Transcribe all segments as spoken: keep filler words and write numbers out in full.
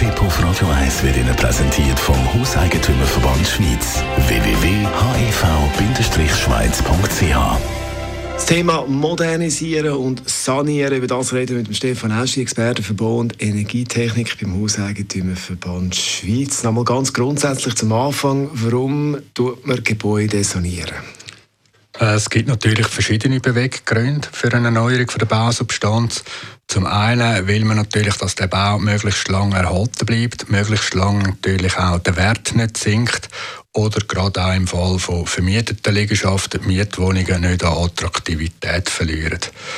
Tipp auf Radio eins wird Ihnen präsentiert vom Hauseigentümerverband Schweiz. w w w punkt h e v Bindestrich schweiz punkt c h. Das Thema Modernisieren und Sanieren, über das reden wir mit dem Stefan Eschi, Expertenverband Energietechnik beim Hauseigentümerverband Schweiz. Nochmal ganz grundsätzlich zum Anfang, warum tut man Gebäude sanieren? Es gibt natürlich verschiedene Beweggründe für eine Erneuerung der Bausubstanz. Zum einen will man natürlich, dass der Bau möglichst lange erhalten bleibt, möglichst lange natürlich auch der Wert nicht sinkt oder gerade auch im Fall von vermieteten Liegenschaften die Mietwohnungen nicht an Attraktivität verlieren.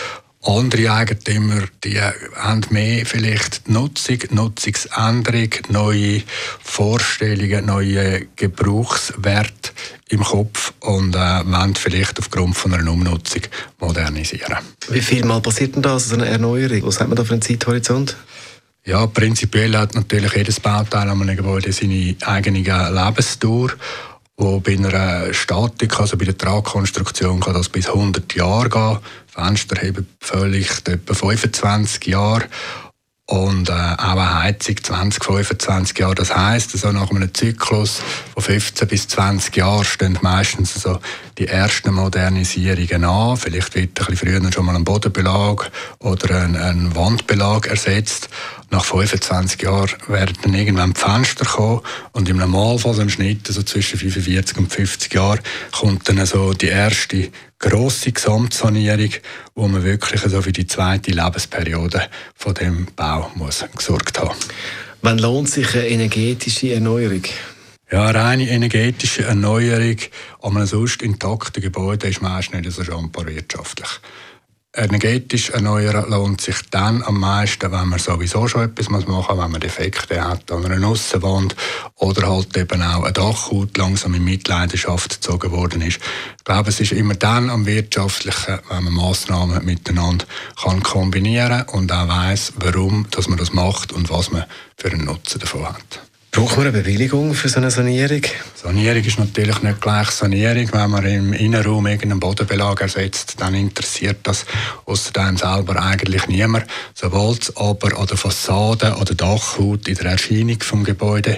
Andere Eigentümer, die haben mehr vielleicht Nutzung, Nutzungsänderung, neue Vorstellungen, neue Gebrauchswerte im Kopf und äh, wollen vielleicht aufgrund von einer Umnutzung modernisieren. Wie viel Mal passiert denn das, so eine Erneuerung? Was hat man da für einen Zeithorizont? Ja, prinzipiell hat natürlich jedes Bauteil an einem Gebäude seine eigene Lebensdauer. Wo bei einer Statik, also bei der Tragkonstruktion, kann das bis hundert Jahre gehen. Fenster haben vielleicht etwa fünfundzwanzig Jahre. Und äh, auch eine Heizung zwanzig, fünfundzwanzig Jahre. Das heisst, also nach einem Zyklus von fünfzehn bis zwanzig Jahren stehen meistens also die ersten Modernisierungen an. Vielleicht wird ein bisschen früher schon mal ein Bodenbelag oder ein, ein Wandbelag ersetzt. Nach fünfundzwanzig Jahren werden dann irgendwann die Fenster kommen und im Normalfall, so im Schnitt so zwischen fünfundvierzig und fünfzig Jahren, kommt dann so die erste grosse Gesamtsanierung, wo man wirklich so für die zweite Lebensperiode von dem Bau muss gesorgt haben. Wann lohnt sich eine energetische Erneuerung? Ja, eine reine energetische Erneuerung an einem sonst intakten Gebäude ist meist nicht so schambar wirtschaftlich. Energetisch erneuern lohnt sich dann am meisten, wenn man sowieso schon etwas machen muss, wenn man Defekte hat an einer Aussenwand oder halt eben auch ein Dachhaut langsam in Mitleidenschaft gezogen worden ist. Ich glaube, es ist immer dann am wirtschaftlichen, wenn man Massnahmen miteinander kann kombinieren und auch weiss, warum dass man das macht und was man für einen Nutzen davon hat. Braucht man eine Bewilligung für so eine Sanierung? Sanierung ist natürlich nicht gleich Sanierung. Wenn man im Innenraum irgendeinen Bodenbelag ersetzt, dann interessiert das ausser einem selber eigentlich niemand. Sobald es aber an der Fassade, an der Dachhaut, in der Erscheinung des Gebäudes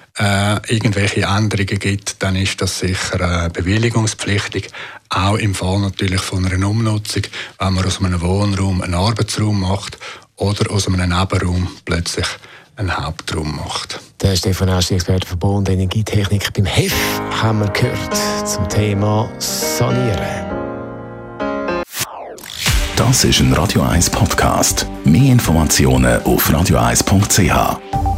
äh, irgendwelche Änderungen gibt, dann ist das sicher äh, bewilligungspflichtig. Auch im Fall natürlich von einer Umnutzung, wenn man aus einem Wohnraum einen Arbeitsraum macht oder aus einem Nebenraum plötzlich einen Hauptraum macht. Der Stefan Eschi, Expertenverband Energietechnik beim H E F, haben wir gehört zum Thema Sanieren. Das ist ein Radio eins Podcast. Mehr Informationen auf radio eins punkt c h.